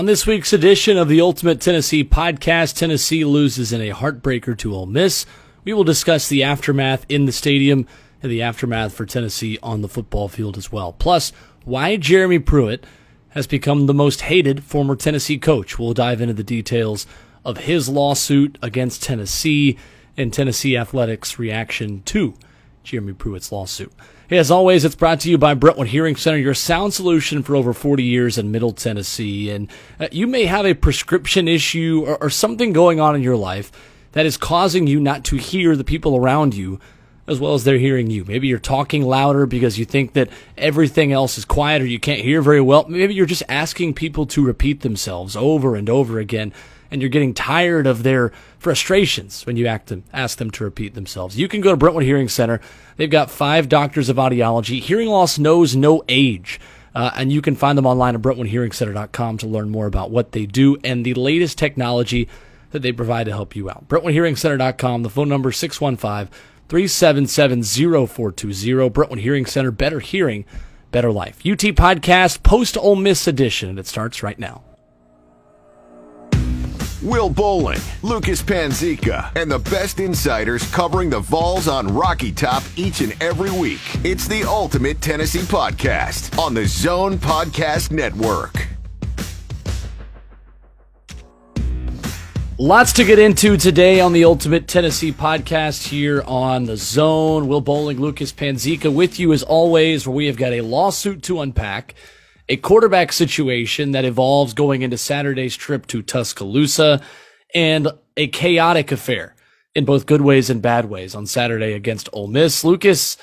On this week's edition of the Ultimate Tennessee Podcast, Tennessee loses in a heartbreaker to Ole Miss. We will discuss the aftermath in the stadium and the aftermath for Tennessee on the football field as well. Plus, why Jeremy Pruitt has become the most hated former Tennessee coach. We'll dive into the details of his lawsuit against Tennessee and Tennessee Athletics' reaction to Jeremy Pruitt's lawsuit. Hey, as always, it's brought to you by Brentwood Hearing Center, your sound solution for over 40 years in Middle Tennessee. And you may have a prescription issue or something going on in your life that is causing you not to hear the people around you as well as they're hearing you. Maybe you're talking louder because you think that everything else is quiet or you can't hear very well. Maybe you're just asking people to repeat themselves over and over again, and you're getting tired of their frustrations when you ask them to repeat themselves. You can go to Brentwood Hearing Center. They've got 5 doctors of audiology. Hearing loss knows no age, and you can find them online at BrentwoodHearingCenter.com to learn more about what they do and the latest technology that they provide to help you out. BrentwoodHearingCenter.com, the phone number 615-377-0420. Brentwood Hearing Center, better hearing, better life. UT Podcast, post-Ole Miss edition, and it starts right now. Will Bowling, Lucas Panzica, and the best insiders covering the Vols on Rocky Top each and every week. It's the Ultimate Tennessee Podcast on the Zone Podcast Network. Lots to get into today on the Ultimate Tennessee Podcast here on the Zone. Will Bowling, Lucas Panzica with you as always, where we have got a lawsuit to unpack, a quarterback situation that evolves going into Saturday's trip to Tuscaloosa, and a chaotic affair in both good ways and bad ways on Saturday against Ole Miss. Lucas,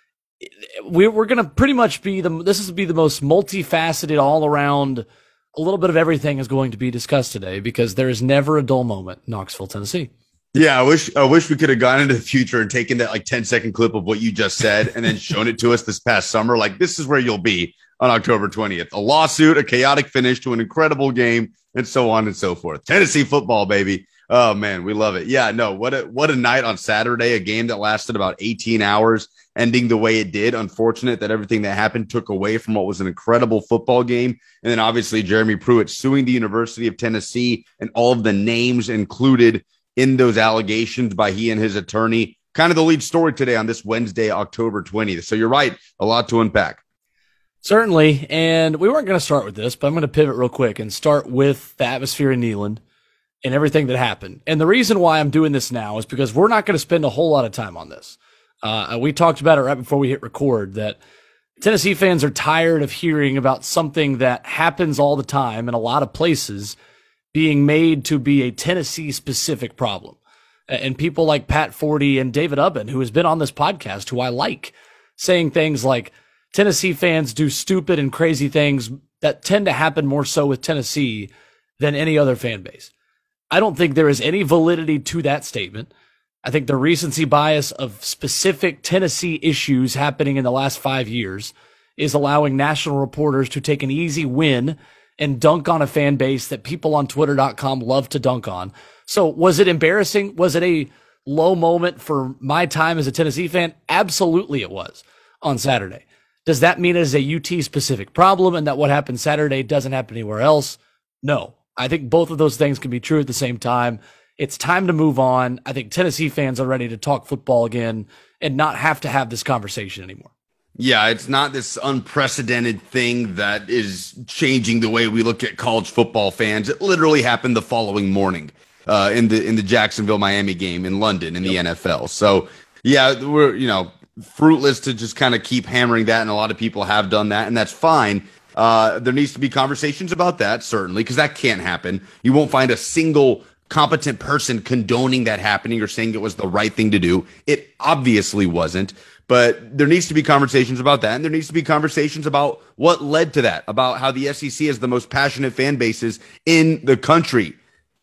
we're going to pretty much this will be the most multifaceted, all around, a little bit of everything is going to be discussed today because there is never a dull moment in Knoxville, Tennessee. Yeah, I wish we could have gone into the future and taken that 10-second clip of what you just said and then shown it to us this past summer. This is where you'll be on October 20th. A lawsuit, a chaotic finish to an incredible game, and so on and so forth. Tennessee football, baby. Oh, man, we love it. Yeah, no, what a night on Saturday, a game that lasted about 18 hours, ending the way it did. Unfortunate that everything that happened took away from what was an incredible football game. And then obviously Jeremy Pruitt suing the University of Tennessee and all of the names included in those allegations by he and his attorney. Kind of the lead story today on this Wednesday, October 20th. So you're right, a lot to unpack. Certainly, and we weren't going to start with this, but I'm going to pivot real quick and start with the atmosphere in Neyland and everything that happened. And the reason why I'm doing this now is because we're not going to spend a whole lot of time on this. We talked about it right before we hit record that Tennessee fans are tired of hearing about something that happens all the time in a lot of places being made to be a Tennessee-specific problem. And people like Pat Forty and David Ubben, who has been on this podcast, who I like, saying things like, Tennessee fans do stupid and crazy things that tend to happen more so with Tennessee than any other fan base. I don't think there is any validity to that statement. I think the recency bias of specific Tennessee issues happening in the last 5 years is allowing national reporters to take an easy win and dunk on a fan base that people on Twitter.com love to dunk on. So was it embarrassing? Was it a low moment for my time as a Tennessee fan? Absolutely it was on Saturday. Does that mean it is a UT-specific problem and that what happened Saturday doesn't happen anywhere else? No. I think both of those things can be true at the same time. It's time to move on. I think Tennessee fans are ready to talk football again and not have to have this conversation anymore. Yeah, it's not this unprecedented thing that is changing the way we look at college football fans. It literally happened the following morning in the Jacksonville-Miami game in London in the NFL. So, yeah, we're, fruitless to just kind of keep hammering that, and a lot of people have done that, and that's fine. There needs to be conversations about that, certainly, because that can't happen. You won't find a single competent person condoning that happening or saying it was the right thing to do. It obviously wasn't, but there needs to be conversations about that, and there needs to be conversations about what led to that, about how the SEC is the most passionate fan bases in the country,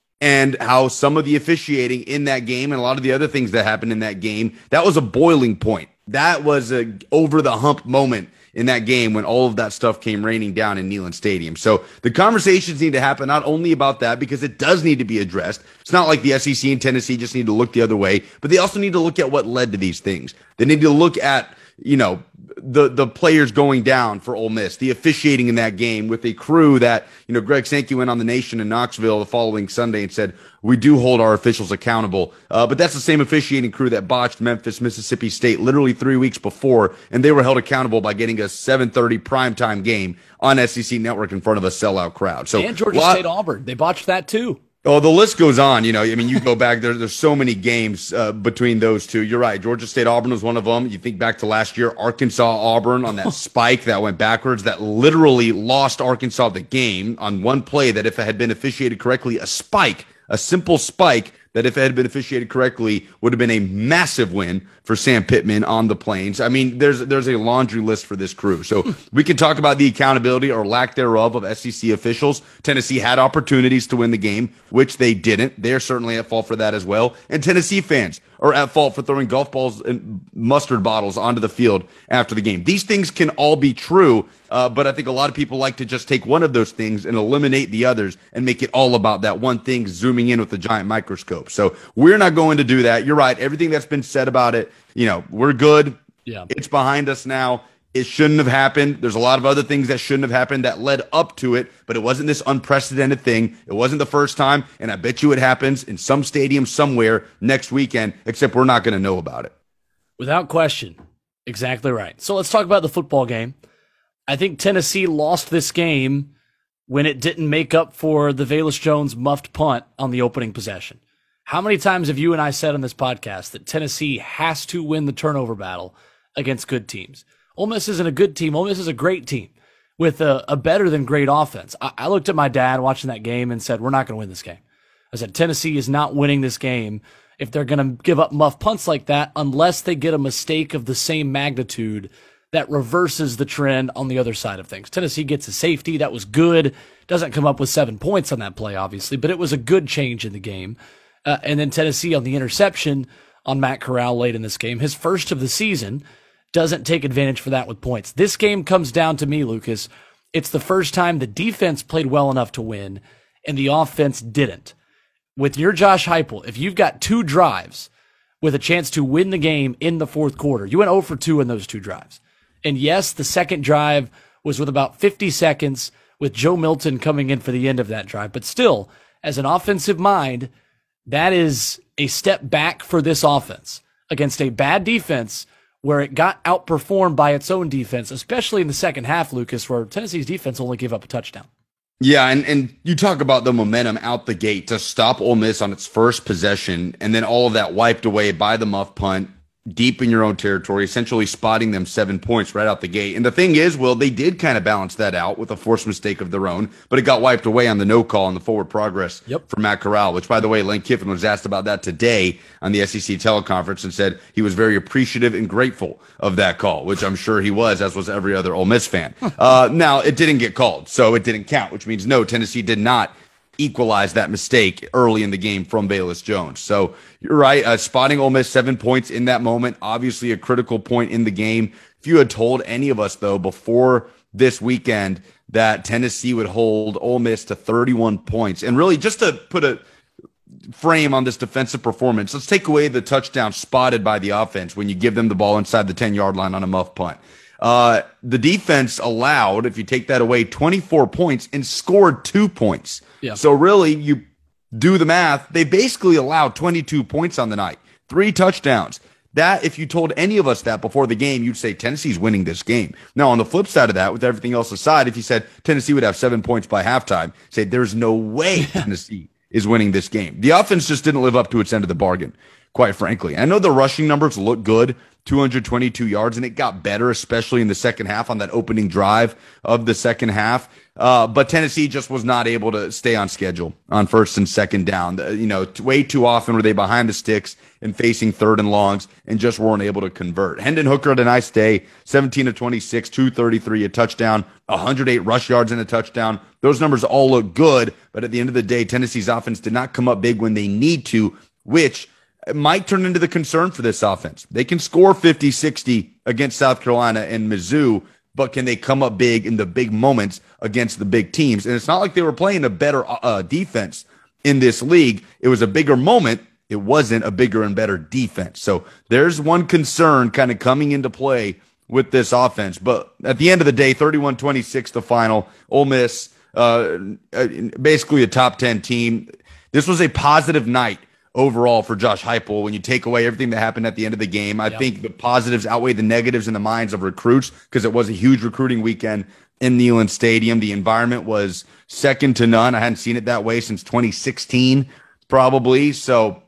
and how some of the officiating in that game and a lot of the other things that happened in that game, that was a boiling point. That was a over-the-hump moment in that game when all of that stuff came raining down in Neyland Stadium. So the conversations need to happen not only about that, because it does need to be addressed. It's not like the SEC and Tennessee just need to look the other way, but they also need to look at what led to these things. They need to look at the players going down for Ole Miss, the officiating in that game with a crew that, Greg Sankey went on the Nation in Knoxville the following Sunday and said, we do hold our officials accountable. But that's the same officiating crew that botched Memphis, Mississippi State literally 3 weeks before, and they were held accountable by getting a 7:30 primetime game on SEC Network in front of a sellout crowd. So and Georgia State Auburn, they botched that too. Oh, the list goes on. You go back there's so many games between those two. You're right. Georgia State Auburn was one of them. You think back to last year, Arkansas Auburn on that spike that went backwards that literally lost Arkansas the game on one play that if it had been officiated correctly, a simple spike that if it had been officiated correctly would have been a massive win for Sam Pittman on the Plains. I mean, there's a laundry list for this crew. So we can talk about the accountability or lack thereof of SEC officials. Tennessee had opportunities to win the game, which they didn't. They're certainly at fault for that as well. And Tennessee fans are at fault for throwing golf balls and mustard bottles onto the field after the game. These things can all be true, but I think a lot of people like to just take one of those things and eliminate the others and make it all about that one thing, zooming in with a giant microscope. So we're not going to do that. You're right. Everything that's been said about it, we're good. Yeah. It's behind us now. It shouldn't have happened. There's a lot of other things that shouldn't have happened that led up to it, but it wasn't this unprecedented thing. It wasn't the first time, and I bet you it happens in some stadium somewhere next weekend, except we're not going to know about it. Without question. Exactly right. So let's talk about the football game. I think Tennessee lost this game when it didn't make up for the Velus Jones muffed punt on the opening possession. How many times have you and I said on this podcast that Tennessee has to win the turnover battle against good teams? Ole Miss isn't a good team. Ole Miss is a great team with a better than great offense. I looked at my dad watching that game and said, we're not going to win this game. I said, Tennessee is not winning this game if they're going to give up muff punts like that unless they get a mistake of the same magnitude that reverses the trend on the other side of things. Tennessee gets a safety. That was good. Doesn't come up with 7 points on that play, obviously, but it was a good change in the game. And then Tennessee on the interception on Matt Corral late in this game, his first of the season, doesn't take advantage for that with points. This game comes down to me, Lucas. It's the first time the defense played well enough to win and the offense didn't. With your Josh Heupel, if you've got 2 drives with a chance to win the game in the fourth quarter, you went 0 for 2 in those 2 drives. And yes, the second drive was with about 50 seconds with Joe Milton coming in for the end of that drive. But still, as an offensive mind, that is a step back for this offense against a bad defense where it got outperformed by its own defense, especially in the second half, Lucas, where Tennessee's defense only gave up a touchdown. Yeah, and you talk about the momentum out the gate to stop Ole Miss on its first possession, and then all of that wiped away by the muff punt, deep in your own territory, essentially spotting them 7 points right out the gate. And the thing is, Will, they did kind of balance that out with a forced mistake of their own, but it got wiped away on the no call on the forward progress for Matt Corral, which, by the way, Lane Kiffin was asked about that today on the SEC teleconference and said he was very appreciative and grateful of that call, which I'm sure he was, as was every other Ole Miss fan. Now, it didn't get called, so it didn't count, which means no, Tennessee did not equalize that mistake early in the game from Velus Jones. So you're right. Spotting Ole Miss 7 points in that moment, obviously a critical point in the game. If you had told any of us, though, before this weekend that Tennessee would hold Ole Miss to 31 points, and really just to put a frame on this defensive performance, let's take away the touchdown spotted by the offense when you give them the ball inside the 10-yard line on a muff punt. The defense allowed, if you take that away, 24 points and scored 2 points. Yeah. So really, you do the math, they basically allowed 22 points on the night, 3 touchdowns. That, if you told any of us that before the game, you'd say Tennessee's winning this game. Now, on the flip side of that, with everything else aside, if you said Tennessee would have 7 points by halftime, say there's no way Tennessee is winning this game. The offense just didn't live up to its end of the bargain, quite frankly. I know the rushing numbers look good, 222 yards, and it got better, especially in the second half on that opening drive of the second half. But Tennessee just was not able to stay on schedule on first and second down. Way too often were they behind the sticks and facing third and longs and just weren't able to convert. Hendon Hooker had a nice day, 17 of 26, 233, a touchdown, 108 rush yards and a touchdown. Those numbers all look good, but at the end of the day, Tennessee's offense did not come up big when they need to, which might turn into the concern for this offense. They can score 50, 60 against South Carolina and Mizzou, but can they come up big in the big moments against the big teams? And it's not like they were playing a better defense in this league. It was a bigger moment. It wasn't a bigger and better defense. So there's one concern kind of coming into play with this offense. But at the end of the day, 31-26 the final. Ole Miss, basically a top 10 team. This was a positive night overall for Josh Heupel. When you take away everything that happened at the end of the game, I think the positives outweigh the negatives in the minds of recruits, because it was a huge recruiting weekend in Neyland Stadium. The environment was second to none. I hadn't seen it that way since 2016, probably. So,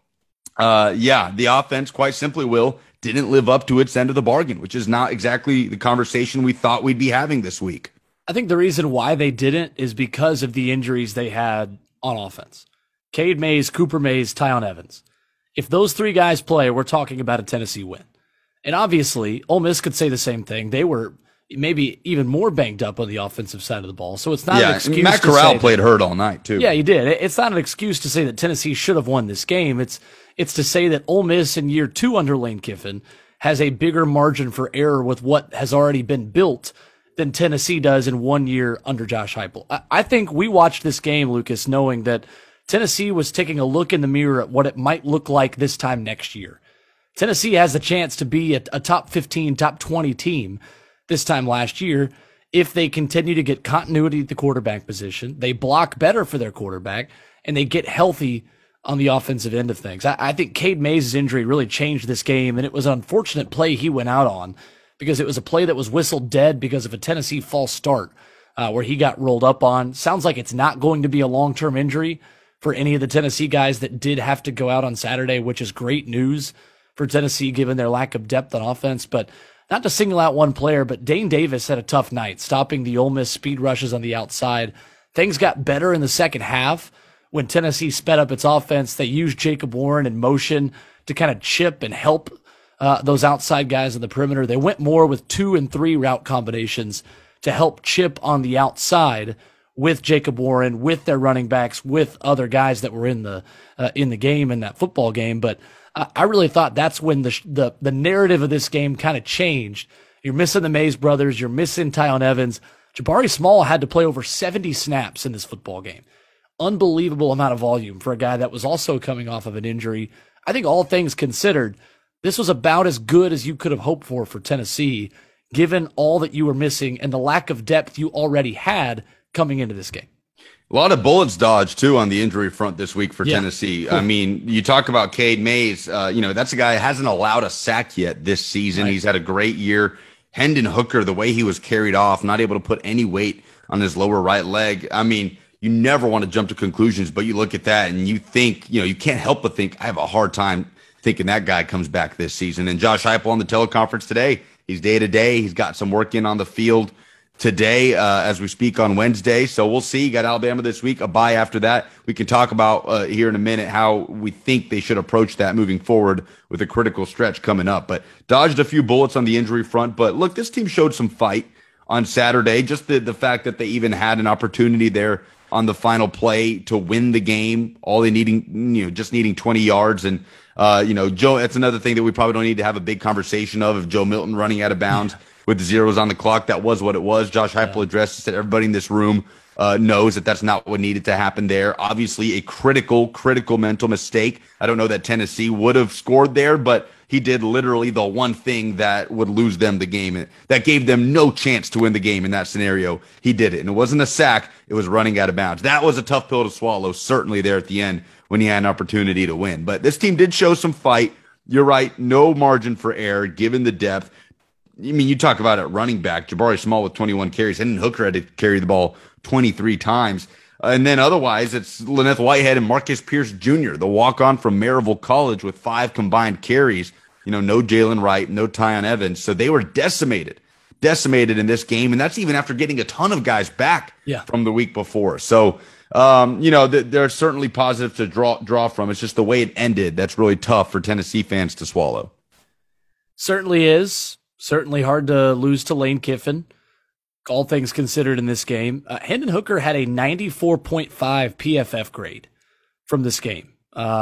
the offense, quite simply, didn't live up to its end of the bargain, which is not exactly the conversation we thought we'd be having this week. I think the reason why they didn't is because of the injuries they had on offense. Cade Mays, Cooper Mays, Tyon Evans. If those three guys play, we're talking about a Tennessee win. And obviously, Ole Miss could say the same thing. They were maybe even more banged up on the offensive side of the ball. So it's not an excuse. Matt Corral played hurt all night, too. Yeah, he did. It's not an excuse to say that Tennessee should have won this game. It's to say that Ole Miss in year 2 under Lane Kiffin has a bigger margin for error with what has already been built than Tennessee does in 1 year under Josh Heupel. I think we watched this game, Lucas, knowing that Tennessee was taking a look in the mirror at what it might look like this time next year. Tennessee has the chance to be a top 15, top 20 team this time last year if they continue to get continuity at the quarterback position, they block better for their quarterback, and they get healthy on the offensive end of things. I think Cade Mays' injury really changed this game, and it was an unfortunate play he went out on because it was a play that was whistled dead because of a Tennessee false start where he got rolled up on. Sounds like it's not going to be a long-term injury for any of the Tennessee guys that did have to go out on Saturday, which is great news for Tennessee given their lack of depth on offense. But not to single out one player, but Dane Davis had a tough night, stopping the Ole Miss speed rushes on the outside. Things got better in the second half when Tennessee sped up its offense. They used Jacob Warren in motion to kind of chip and help those outside guys on the perimeter. They went more with 2 and 3 route combinations to help chip on the outside with Jacob Warren, with their running backs, with other guys that were in the game, in that football game. But I really thought that's when the narrative of this game kind of changed. You're missing the Mays brothers. You're missing Tyon Evans. Jabari Small had to play over 70 snaps in this football game. Unbelievable amount of volume for a guy that was also coming off of an injury. I think all things considered, this was about as good as you could have hoped for Tennessee, given all that you were missing and the lack of depth you already had coming into this game. A lot of bullets dodged, too, on the injury front this week for Tennessee. Cool. I mean, you talk about Cade Mays. That's a guy who hasn't allowed a sack yet this season. Right. He's had a great year. Hendon Hooker, the way he was carried off, not able to put any weight on his lower right leg. I mean, you never want to jump to conclusions, but you look at that and you think, you can't help but think, I have a hard time thinking that guy comes back this season. And Josh Heupel on the teleconference today, he's day to day. He's got some work in on the field today as we speak on Wednesday. So we'll see. You got Alabama this week, a bye after that. We can talk about here in a minute how we think they should approach that moving forward with a critical stretch coming up. But dodged a few bullets on the injury front. But look, this team showed some fight on Saturday. Just the fact that they even had an opportunity there on the final play to win the game, all they needing, just needing 20 yards. And, Joe, that's another thing that we probably don't need to have a big conversation of Joe Milton running out of bounds with zeros on the clock. That was what it was. Josh Heupel addressed it. Everybody in this room knows that that's not what needed to happen there. Obviously, a critical mental mistake. I don't know that Tennessee would have scored there, but he did literally the one thing that would lose them the game, that gave them no chance to win the game in that scenario. He did it, and it wasn't a sack. It was running out of bounds. That was a tough pill to swallow, certainly there at the end when he had an opportunity to win. But this team did show some fight. You're right, no margin for error given the depth. I mean, you talk about it, running back, Jabari Small with 21 carries. Hendon Hooker had to carry the ball 23 times. And then otherwise, it's Lyneth Whitehead and Marcus Pierce Jr., the walk-on from Maryville College with 5 combined carries. No Jalen Wright, no Tyon Evans. So they were decimated in this game. And that's even after getting a ton of guys back from the week before. So, there are certainly positives to draw from. It's just the way it ended that's really tough for Tennessee fans to swallow. Certainly is. Certainly hard to lose to Lane Kiffin, all things considered in this game. Hendon Hooker had a 94.5 PFF grade from this game.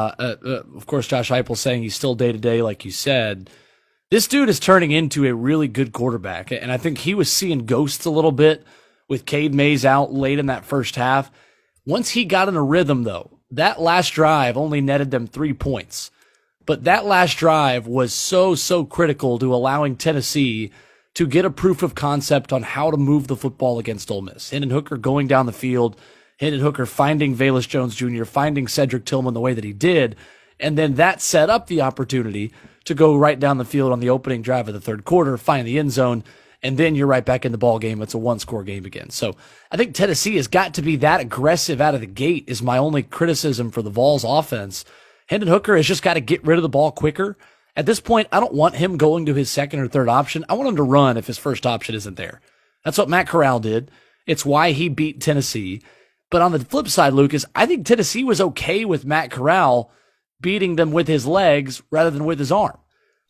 Of course, Josh Heupel saying he's still day-to-day, like you said. This dude is turning into a really good quarterback, and I think he was seeing ghosts a little bit with Cade Mays out late in that first half. Once he got in a rhythm, though, that last drive only netted them 3 points. But that last drive was so critical to allowing Tennessee to get a proof of concept on how to move the football against Ole Miss. Hendon Hooker going down the field, Hendon Hooker finding Velus Jones Jr., finding Cedric Tillman the way that he did, and then that set up the opportunity to go right down the field on the opening drive of the third quarter, find the end zone, and then you're right back in the ball game. It's a one-score game again. So I think Tennessee has got to be that aggressive out of the gate is my only criticism for the Vols offense. Hendon Hooker has just got to get rid of the ball quicker. At this point, I don't want him going to his second or third option. I want him to run if his first option isn't there. That's what Matt Corral did. It's why he beat Tennessee. But on the flip side, Lucas, I think Tennessee was okay with Matt Corral beating them with his legs rather than with his arm.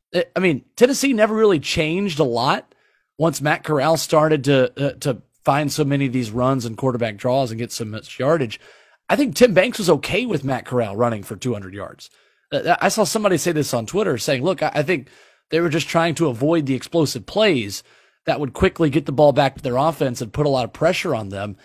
I mean, Tennessee never really changed a lot once Matt Corral started to find so many of these runs and quarterback draws and get so much yardage. I think Tim Banks was okay with Matt Corral running for 200 yards. I saw somebody say this on Twitter saying, look, I think they were just trying to avoid the explosive plays that would quickly get the ball back to their offense and put a lot of pressure on them.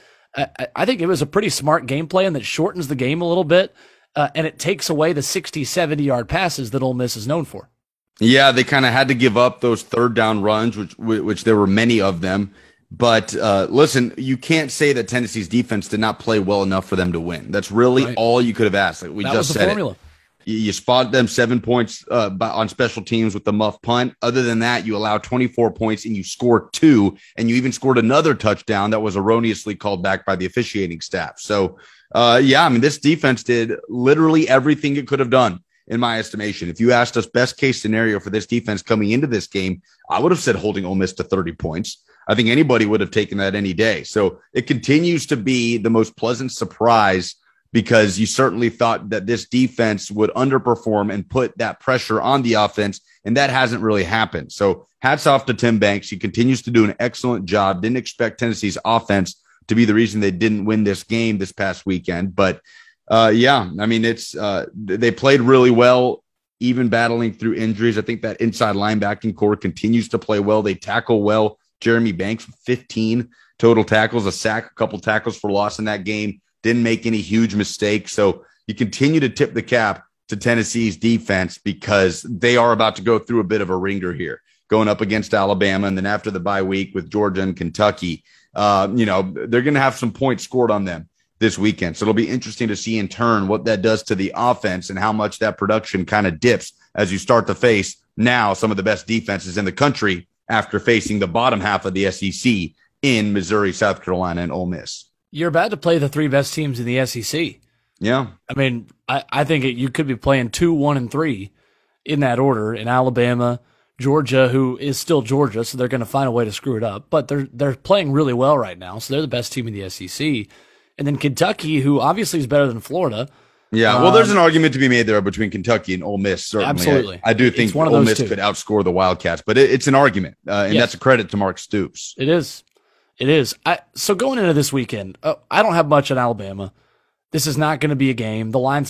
I think it was a pretty smart game plan that shortens the game a little bit, and it takes away the 60, 70-yard passes that Ole Miss is known for. Yeah, they kind of had to give up those third down runs, which there were many of them. But listen, you can't say that Tennessee's defense did not play well enough for them to win. That's really all you could have asked. Like we that just was the said formula. You spot them 7 points on special teams with the muff punt. Other than that, you allow 24 points and you score 2, and you even scored another touchdown that was erroneously called back by the officiating staff. So, yeah, I mean, this defense did literally everything it could have done, in my estimation. If you asked us best case scenario for this defense coming into this game, I would have said holding Ole Miss to 30 points. I think anybody would have taken that any day. So it continues to be the most pleasant surprise, because you certainly thought that this defense would underperform and put that pressure on the offense, and that hasn't really happened. So hats off to Tim Banks. He continues to do an excellent job. Didn't expect Tennessee's offense to be the reason they didn't win this game this past weekend. But, yeah, I mean, they played really well, even battling through injuries. I think that inside linebacking core continues to play well. They tackle well. Jeremy Banks, 15 total tackles, a sack, a couple tackles for loss in that game. Didn't make any huge mistakes. So you continue to tip the cap to Tennessee's defense, because they are about to go through a bit of a ringer here, going up against Alabama. And then after the bye week with Georgia and Kentucky, they're going to have some points scored on them this weekend. So it'll be interesting to see in turn what that does to the offense and how much that production kind of dips as you start to face now some of the best defenses in the country after facing the bottom half of the SEC in Missouri, South Carolina, and Ole Miss. You're about to play the 3 best teams in the SEC. Yeah. I mean, I think you could be playing 2, 1, and 3 in that order in Alabama, Georgia, who is still Georgia, so they're going to find a way to screw it up. But they're playing really well right now, so they're the best team in the SEC. And then Kentucky, who obviously is better than Florida. Yeah, well, there's an argument to be made there between Kentucky and Ole Miss, certainly. Absolutely. I do think Ole Miss could outscore the Wildcats, but it's an argument, and that's a credit to Mark Stoops. It is. It is. So going into this weekend, I don't have much on Alabama. This is not going to be a game. The line's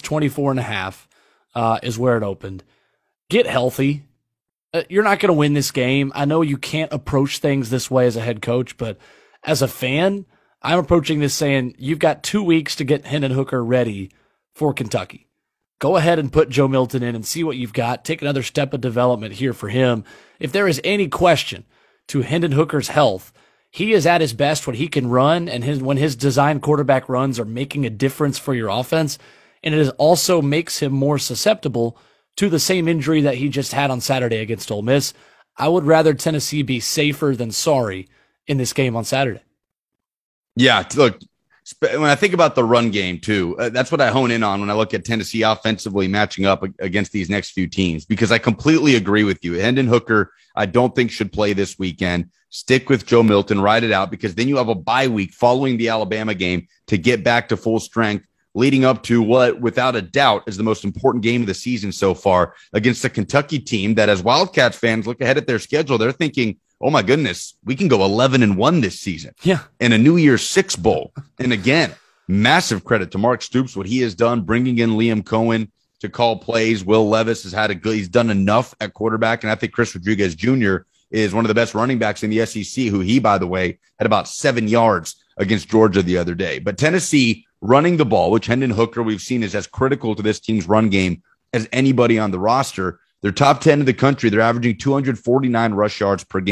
24.5 is where it opened. Get healthy. You're not going to win this game. I know you can't approach things this way as a head coach, but as a fan, I'm approaching this saying you've got 2 weeks to get Hendon Hooker ready for Kentucky. Go ahead and put Joe Milton in and see what you've got. Take another step of development here for him. If there is any question to Hendon Hooker's health, he is at his best when he can run, and when his design quarterback runs are making a difference for your offense. And it also makes him more susceptible to the same injury that he just had on Saturday against Ole Miss. I would rather Tennessee be safer than sorry in this game on Saturday. Yeah, look, when I think about the run game too, that's what I hone in on when I look at Tennessee offensively matching up against these next few teams, because I completely agree with you. Hendon Hooker, I don't think should play this weekend. Stick with Joe Milton, ride it out, because then you have a bye week following the Alabama game to get back to full strength, leading up to what, without a doubt, is the most important game of the season so far against a Kentucky team that, as Wildcats fans look ahead at their schedule, they're thinking, oh my goodness, we can go 11-1 this season. Yeah. And a New Year's Six Bowl. And again, massive credit to Mark Stoops, what he has done, bringing in Liam Cohen to call plays. Will Levis he's done enough at quarterback. And I think Chris Rodriguez Jr. is one of the best running backs in the SEC, who he, by the way, had about 7 yards against Georgia the other day. But Tennessee running the ball, which Hendon Hooker we've seen is as critical to this team's run game as anybody on the roster. They're top 10 in the country. They're averaging 249 rush yards per game,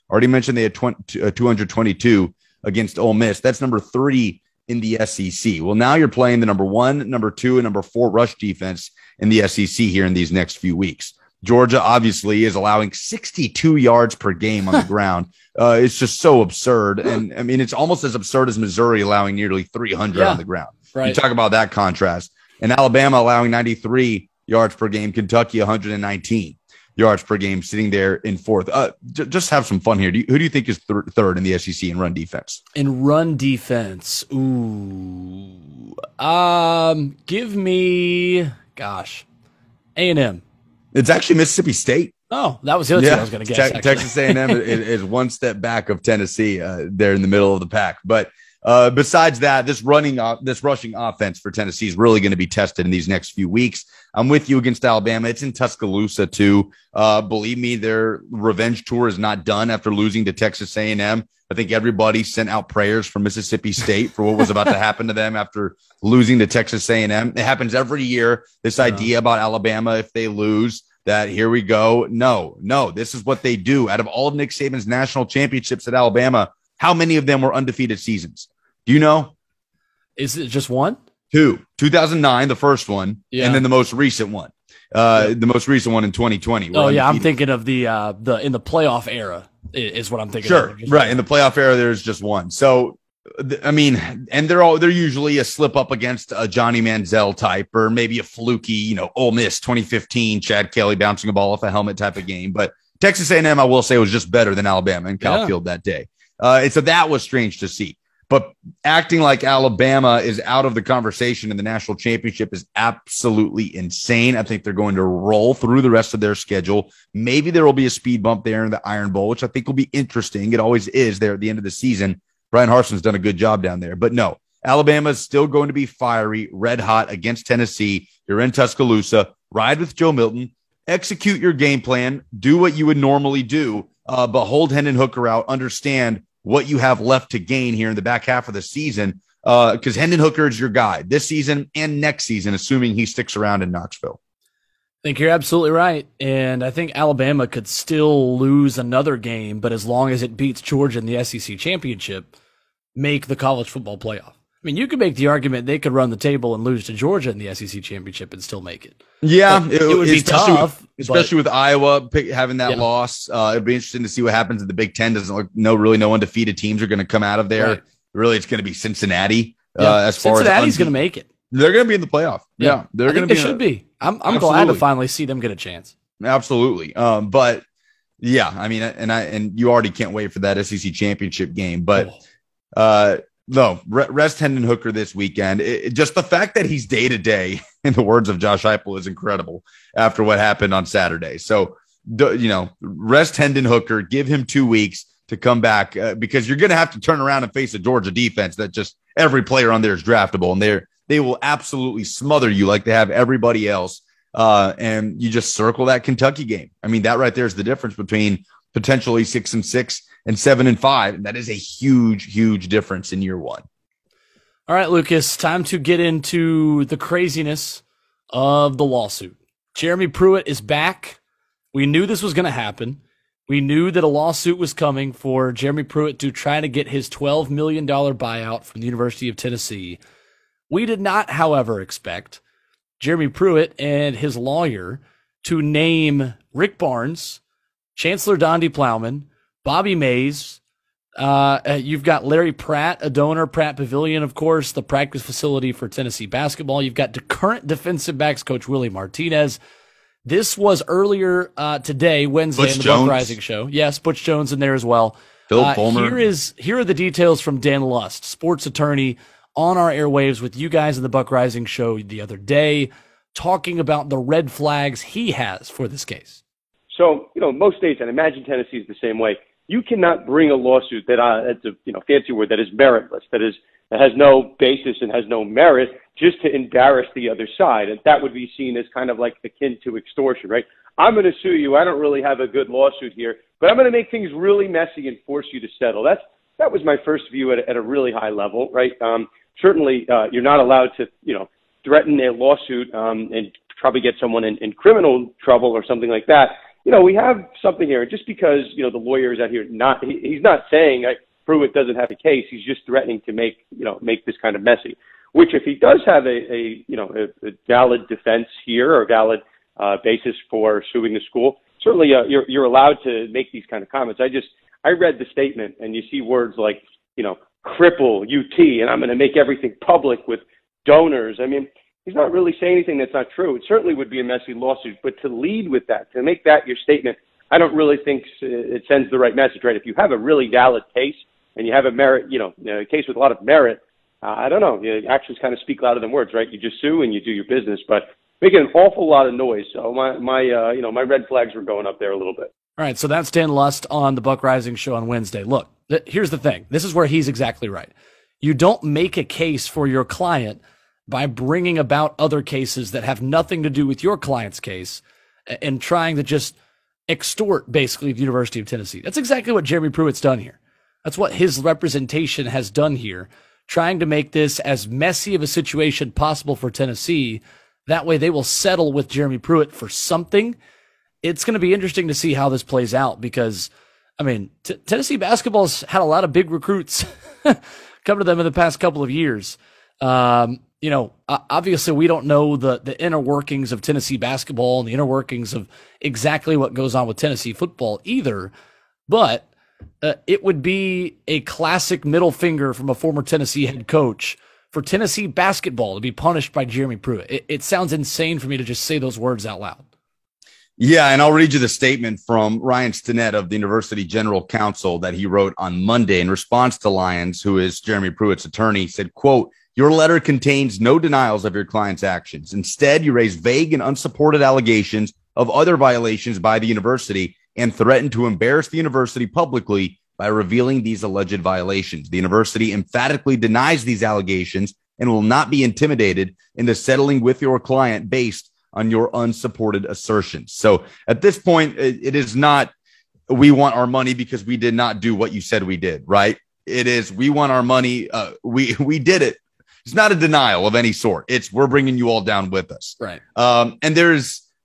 Already mentioned they had 222 against Ole Miss. That's number 3 in the SEC. Well, now you're playing the number 1, number 2, and number 4 rush defense in the SEC here in these next few weeks. Georgia obviously is allowing 62 yards per game on the ground. It's just so absurd. And I mean, it's almost as absurd as Missouri allowing nearly 300 on the ground. Right. You talk about that contrast. And Alabama allowing 93 yards per game, Kentucky 119 yards per game, sitting there in 4th. Just have some fun here. Who do you think is third in the SEC in run defense? In run defense, give me, A&M. It's actually Mississippi State. Oh, that was the other thing I was going to guess. Texas A&M is one step back of Tennessee. They're in the middle of the pack. But besides that, this rushing offense for Tennessee is really going to be tested in these next few weeks. I'm with you against Alabama. It's in Tuscaloosa too. Believe me, their revenge tour is not done after losing to Texas A&M. I think everybody sent out prayers for Mississippi State for what was about to happen to them after losing to Texas A&M. It happens every year. This idea about Alabama, if they lose, that here we go. No, this is what they do. Out of all of Nick Saban's national championships at Alabama, how many of them were undefeated seasons? Do you know? Is it just one? 2. 2009, the first one, and then the most recent one. The most recent one in 2020. Oh yeah, I'm thinking of the in the playoff era is what I'm thinking. Sure, of. Right. In the playoff era, there's just one. So, I mean, and they're usually a slip up against a Johnny Manziel type, or maybe a fluky, Ole Miss 2015, Chad Kelly bouncing a ball off a helmet type of game. But Texas A&M, I will say, was just better than Alabama and Kyle Field that day. And so that was strange to see. But acting like Alabama is out of the conversation in the national championship is absolutely insane. I think they're going to roll through the rest of their schedule. Maybe there will be a speed bump there in the Iron Bowl, which I think will be interesting. It always is there at the end of the season. Brian Harsin's done a good job down there. But no, Alabama is still going to be fiery, red hot against Tennessee. You're in Tuscaloosa. Ride with Joe Milton. Execute your game plan. Do what you would normally do, but hold Hendon Hooker out. Understand what you have left to gain here in the back half of the season, because Hendon Hooker is your guy this season and next season, assuming he sticks around in Knoxville. I think you're absolutely right. And I think Alabama could still lose another game, but as long as it beats Georgia in the SEC championship, make the college football playoff. I mean, you could make the argument they could run the table and lose to Georgia in the SEC championship and still make it. Yeah, it would be tough. Especially with Iowa having that loss. It'd be interesting to see what happens in the Big Ten. Doesn't look no undefeated teams are going to come out of there. Right. Really, it's going to be Cincinnati. As far as Cincinnati's going to make it. They're going to be in the playoff. Yeah, they're going to be. They should be. I'm glad to finally see them get a chance. Absolutely. But yeah, I mean, and you already can't wait for that SEC championship game. But no, rest Hendon Hooker this weekend. Just the fact that he's day to day, in the words of Josh Heupel, is incredible after what happened on Saturday. So, rest Hendon Hooker, give him 2 weeks to come back, because you're going to have to turn around and face a Georgia defense that just every player on there is draftable, and they will absolutely smother you like they have everybody else. And you just circle that Kentucky game. I mean, that right there is the difference between potentially 6-6 and 7-5. And that is a huge, huge difference in year one. All right, Lucas, time to get into the craziness of the lawsuit. Jeremy Pruitt is back. We knew this was going to happen. We knew that a lawsuit was coming for Jeremy Pruitt to try to get his $12 million buyout from the University of Tennessee. We did not, however, expect Jeremy Pruitt and his lawyer to name Rick Barnes, Chancellor Donde Plowman, Bobby Mays. You've got Larry Pratt, a donor, Pratt Pavilion, of course, the practice facility for Tennessee basketball. You've got the current defensive backs coach, Willie Martinez. This was earlier today, Wednesday, Butch in the Jones. Buck Rising show. Yes, Butch Jones in there as well. Phil Fulmer. Here are the details from Dan Lust, sports attorney, on our airwaves with you guys in the Buck Rising show the other day, talking about the red flags he has for this case. So, most states, and I imagine Tennessee is the same way, you cannot bring a lawsuit that's a fancy word, that is meritless, that has no basis and has no merit, just to embarrass the other side. And that would be seen as kind of like akin to extortion, right? I'm going to sue you. I don't really have a good lawsuit here, but I'm going to make things really messy and force you to settle. That was my first view at a really high level, right? Certainly, you're not allowed to, threaten a lawsuit and probably get someone in criminal trouble or something like that we have something here. Just because, the lawyer is out here, he's not saying Pruitt doesn't have a case. He's just threatening to make this kind of messy. Which, if he does have a valid defense here or a valid basis for suing the school, certainly you're allowed to make these kind of comments. I read the statement, and you see words like, cripple UT, and I'm going to make everything public with donors. I mean, he's not really saying anything that's not true. It certainly would be a messy lawsuit, but to lead with that, to make that your statement, I don't really think it sends the right message, right? If you have a really valid case and you have a case with a lot of merit, I don't know. Actions kind of speak louder than words, right? You just sue and you do your business, but making an awful lot of noise. So my red flags were going up there a little bit. All right, so that's Dan Lust on the Buck Rising show on Wednesday. Look, here's the thing. This is where he's exactly right. You don't make a case for your client by bringing about other cases that have nothing to do with your client's case and trying to just extort, basically, the University of Tennessee. That's exactly what Jeremy Pruitt's done here. That's what his representation has done here, trying to make this as messy of a situation possible for Tennessee. That way they will settle with Jeremy Pruitt for something. It's going to be interesting to see how this plays out because, I mean, Tennessee basketball's had a lot of big recruits come to them in the past couple of years. Obviously we don't know the inner workings of Tennessee basketball and the inner workings of exactly what goes on with Tennessee football either, but it would be a classic middle finger from a former Tennessee head coach for Tennessee basketball to be punished by Jeremy Pruitt. It sounds insane for me to just say those words out loud. Yeah, and I'll read you the statement from Ryan Stinnett of the University General Counsel that he wrote on Monday in response to Lyons, who is Jeremy Pruitt's attorney. He said, quote, "Your letter contains no denials of your client's actions. Instead, you raise vague and unsupported allegations of other violations by the university and threaten to embarrass the university publicly by revealing these alleged violations. The university emphatically denies these allegations and will not be intimidated into settling with your client based on your unsupported assertions." So at this point, it is not, we want our money because we did not do what you said we did, right? It is, we want our money. We did it. It's not a denial of any sort. It's, we're bringing you all down with us. Right. And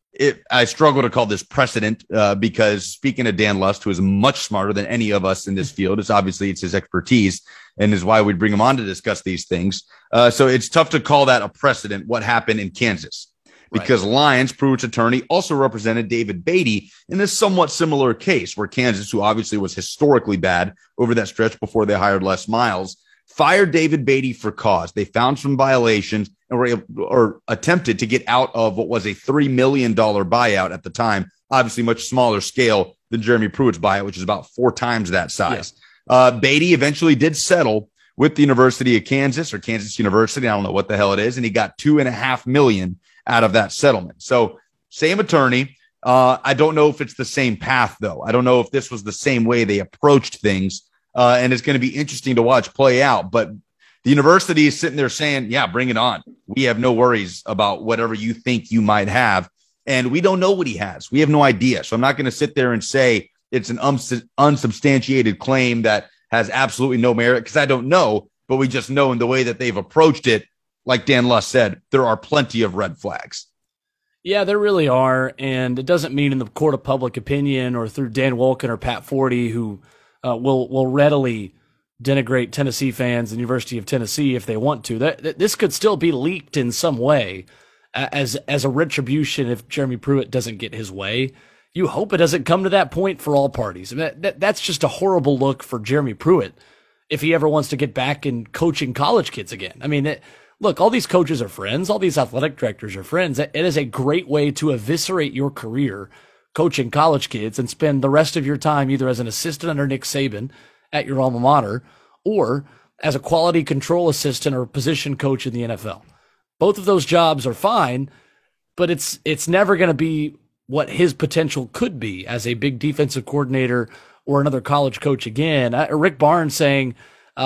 I struggle to call this precedent because speaking of Dan Lust, who is much smarter than any of us in this field, it's his expertise and is why we bring him on to discuss these things. So it's tough to call that a precedent, what happened in Kansas. Because Lyons, Pruitt's attorney, also represented David Beatty in a somewhat similar case where Kansas, who obviously was historically bad over that stretch before they hired Les Miles, fired David Beatty for cause. They found some violations and were attempted to get out of what was a $3 million buyout at the time, obviously much smaller scale than Jeremy Pruitt's buyout, which is about 4 times that size. Yeah. Beatty eventually did settle with the University of Kansas or Kansas University. I don't know what the hell it is. And he got $2.5 million out of that settlement. So same attorney. I don't know if it's the same path, though. I don't know if this was the same way they approached things. And it's going to be interesting to watch play out. But the university is sitting there saying, yeah, bring it on. We have no worries about whatever you think you might have. And we don't know what he has. We have no idea. So I'm not going to sit there and say it's an unsubstantiated claim that has absolutely no merit because I don't know. But we just know in the way that they've approached it, like Dan Lust said, there are plenty of red flags. Yeah, there really are. And it doesn't mean in the court of public opinion or through Dan Wolken or Pat Forty, who will readily denigrate Tennessee fans and University of Tennessee if they want to. This could still be leaked in some way as a retribution if Jeremy Pruitt doesn't get his way. You hope it doesn't come to that point for all parties. I mean, that's just a horrible look for Jeremy Pruitt if he ever wants to get back in coaching college kids again. I mean, look, all these coaches are friends. All these athletic directors are friends. It is a great way to eviscerate your career coaching college kids and spend the rest of your time either as an assistant under Nick Saban at your alma mater or as a quality control assistant or position coach in the NFL. Both of those jobs are fine, but it's never going to be what his potential could be as a big defensive coordinator or another college coach again. Rick Barnes saying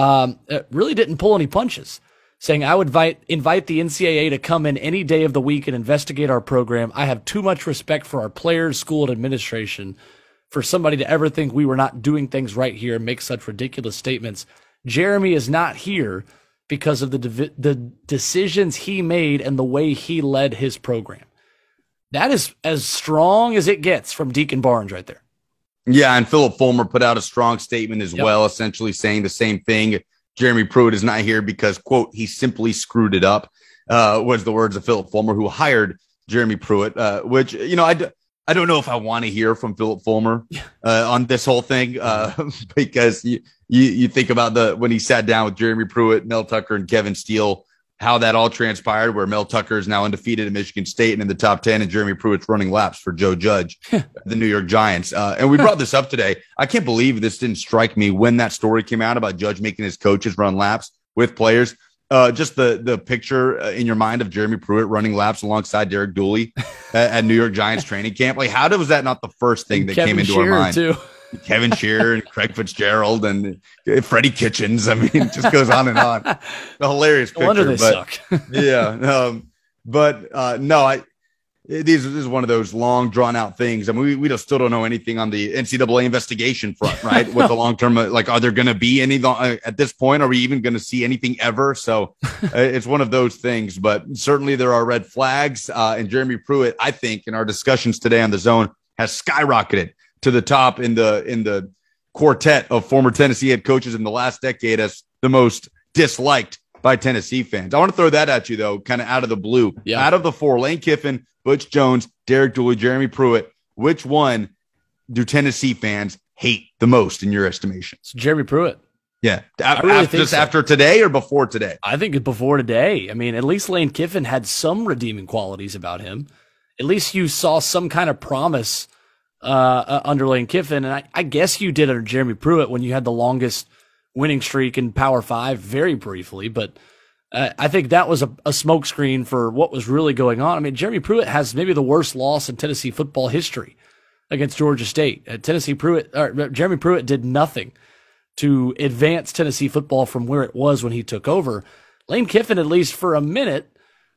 really didn't pull any punches, saying, I would invite the NCAA to come in any day of the week and investigate our program. I have too much respect for our players, school, and administration for somebody to ever think we were not doing things right here and make such ridiculous statements. Jeremy is not here because of the decisions he made and the way he led his program. That is as strong as it gets from Deacon Barnes right there. Yeah, and Philip Fulmer put out a strong statement as well, essentially saying the same thing. Jeremy Pruitt is not here because, quote, he simply screwed it up, was the words of Philip Fulmer, who hired Jeremy Pruitt, which, you know, I don't know if I want to hear from Philip Fulmer on this whole thing, because you think about when he sat down with Jeremy Pruitt, Mel Tucker, and Kevin Steele, how that all transpired, where Mel Tucker is now undefeated at Michigan State and in the top 10, and Jeremy Pruitt's running laps for Joe Judge, the New York Giants. And we brought this up today. I can't believe this didn't strike me when that story came out about Judge making his coaches run laps with players. Just the picture in your mind of Jeremy Pruitt running laps alongside Derek Dooley at New York Giants training camp. Like, how was that not the first thing that came into our mind? Too. Kevin Shearer and Craig Fitzgerald and Freddie Kitchens. I mean, it just goes on and on. A hilarious picture. No wonder they suck. Yeah. This is one of those long, drawn out things. I mean, we still don't know anything on the NCAA investigation front, right? With the long term, like, are there going to be any at this point? Are we even going to see anything ever? So it's one of those things, but certainly there are red flags. And Jeremy Pruitt, I think, in our discussions today on The Zone, has skyrocketed to the top in the quartet of former Tennessee head coaches in the last decade as the most disliked by Tennessee fans. I want to throw that at you, though, kind of out of the blue. Yeah. Out of the four, Lane Kiffin, Butch Jones, Derek Dooley, Jeremy Pruitt, which one do Tennessee fans hate the most in your estimation? It's Jeremy Pruitt. Yeah. After today or before today? I think before today. I mean, at least Lane Kiffin had some redeeming qualities about him. At least you saw some kind of promise under Lane Kiffin. And I guess you did under Jeremy Pruitt when you had the longest winning streak in Power 5 very briefly. But I think that was a smokescreen for what was really going on. I mean, Jeremy Pruitt has maybe the worst loss in Tennessee football history against Georgia State. Jeremy Pruitt did nothing to advance Tennessee football from where it was when he took over. Lane Kiffin, at least for a minute,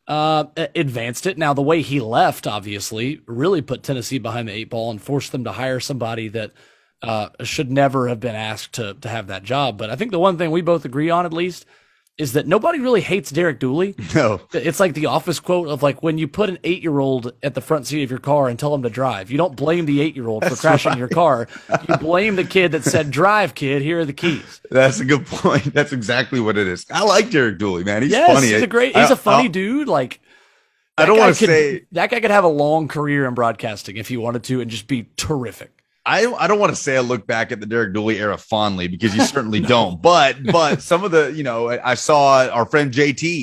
advanced it. Now, the way he left, obviously, really put Tennessee behind the eight ball and forced them to hire somebody that should never have been asked to have that job. But I think the one thing we both agree on, at least, is that nobody really hates Derek Dooley. No. It's like the Office quote of, like, when you put an 8-year-old at the front seat of your car and tell him to drive, you don't blame the 8-year-old for crashing your car. You blame the kid that said, drive, kid, here are the keys. That's a good point. That's exactly what it is. I like Derek Dooley, man. He's funny. He's a funny dude. Like, I don't want to say that guy could have a long career in broadcasting if he wanted to and just be terrific. I don't want to say I look back at the Derek Dooley era fondly, because you certainly don't. But some of the, I saw our friend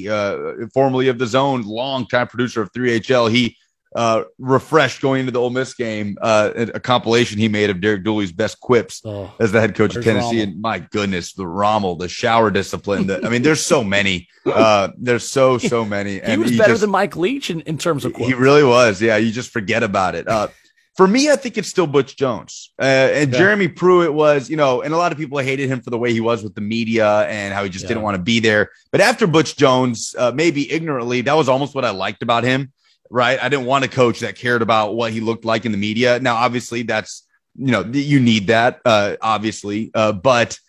JT, formerly of The Zone, longtime producer of 3HL. He refreshed going into the Ole Miss game, a compilation he made of Derek Dooley's best quips as the head coach of Tennessee. Rommel. And my goodness, the Rommel, the shower discipline. There's so many. There's so many. And he was better than Mike Leach in terms of quotes. He really was. Yeah, you just forget about it. For me, I think it's still Butch Jones. And Jeremy Pruitt was, and a lot of people hated him for the way he was with the media and how he just didn't want to be there. But after Butch Jones, maybe ignorantly, that was almost what I liked about him, right? I didn't want a coach that cared about what he looked like in the media. Now, obviously, that's, you need that, obviously, but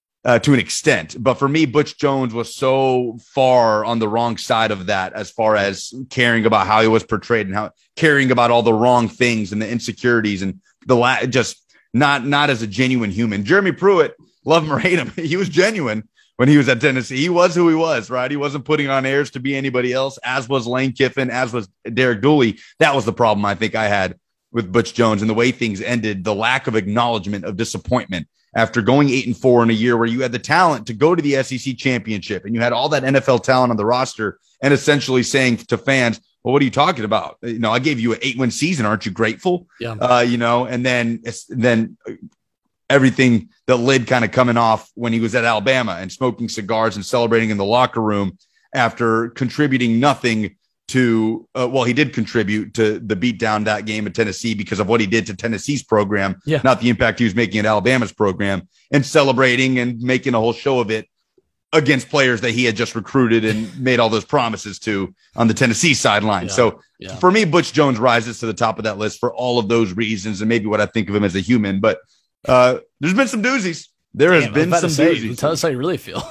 to an extent. But for me, Butch Jones was so far on the wrong side of that, as far as caring about how he was portrayed and how caring about all the wrong things and the insecurities and just not as a genuine human. Jeremy Pruitt, love him or hate him, he was genuine when he was at Tennessee. He was who he was, right? He wasn't putting on airs to be anybody else, as was Lane Kiffin, as was Derek Dooley. That was the problem I think I had with Butch Jones and the way things ended, the lack of acknowledgement of disappointment after going 8-4 in a year where you had the talent to go to the SEC championship and you had all that NFL talent on the roster, and essentially saying to fans, well, what are you talking about? I gave you an 8-win season. Aren't you grateful? Yeah. And then everything, the lid kind of coming off when he was at Alabama and smoking cigars and celebrating in the locker room after contributing nothing to, he did contribute to the beatdown that game at Tennessee because of what he did to Tennessee's program, not the impact he was making at Alabama's program, and celebrating and making a whole show of it against players that he had just recruited and made all those promises to on the Tennessee sideline. For me, Butch Jones rises to the top of that list for all of those reasons and maybe what I think of him as a human. But there's been some doozies. There has been some doozies. Tell us how you really feel.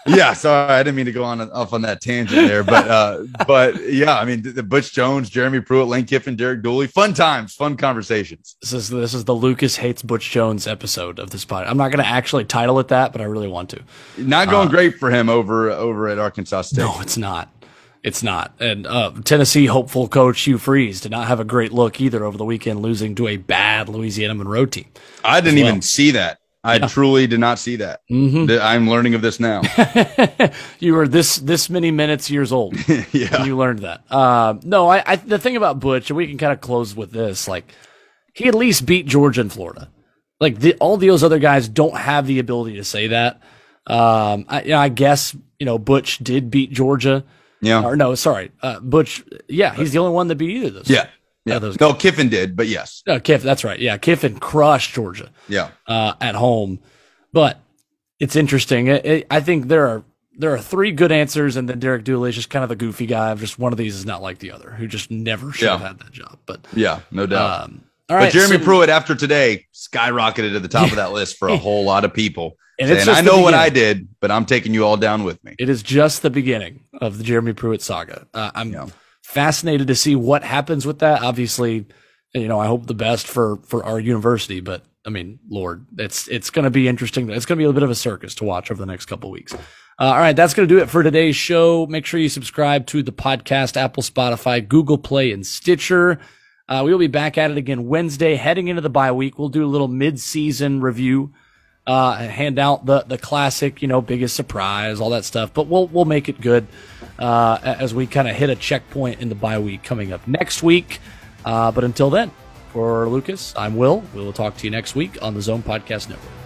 Yeah, sorry, I didn't mean to go off on that tangent there, but yeah, I mean, the Butch Jones, Jeremy Pruitt, Lane Kiffin, Derek Dooley, fun times, fun conversations. This is the Lucas Hates Butch Jones episode of this podcast. I'm not going to actually title it that, but I really want to. Not going great for him over at Arkansas State. No, it's not. It's not. And Tennessee hopeful coach Hugh Freeze did not have a great look either over the weekend, losing to a bad Louisiana Monroe team. I didn't even see that. I truly did not see that. Mm-hmm. I'm learning of this now. You were this many minutes years old. Yeah. And you learned that. No, I the thing about Butch, and we can kind of close with this, like, he at least beat Georgia and Florida. Like, all those other guys don't have the ability to say that. I guess, Butch did beat Georgia. Yeah. Or no, sorry. Butch, yeah, he's the only one that beat either of those. Yeah. Yeah. No, Kiffin did, but yes. No, Kiffin, that's right. Yeah, Kiffin crushed Georgia. Yeah. At home. But it's interesting. I think there are three good answers, and then Derek Dooley is just kind of the goofy guy. Just one of these is not like the other, who just never should have had that job. But yeah, no doubt. All right, but Jeremy Pruitt, after today, skyrocketed to the top of that list for a whole lot of people. And saying, I know what I did, but I'm taking you all down with me. It is just the beginning of the Jeremy Pruitt saga. I'm fascinated to see what happens with that. Obviously, I hope the best for our university, but I mean, Lord, it's going to be interesting. It's going to be a bit of a circus to watch over the next couple of weeks. All right, that's going to do it for today's show. Make sure you subscribe to the podcast, Apple, Spotify, Google Play, and Stitcher. We will be back at it again Wednesday, heading into the bye week. We'll do a little mid-season review, hand out the classic, biggest surprise, all that stuff. But we'll make it good as we kind of hit a checkpoint in the bye week coming up next week. But until then, for Lucas, I'm Will. We will talk to you next week on the Zone Podcast Network.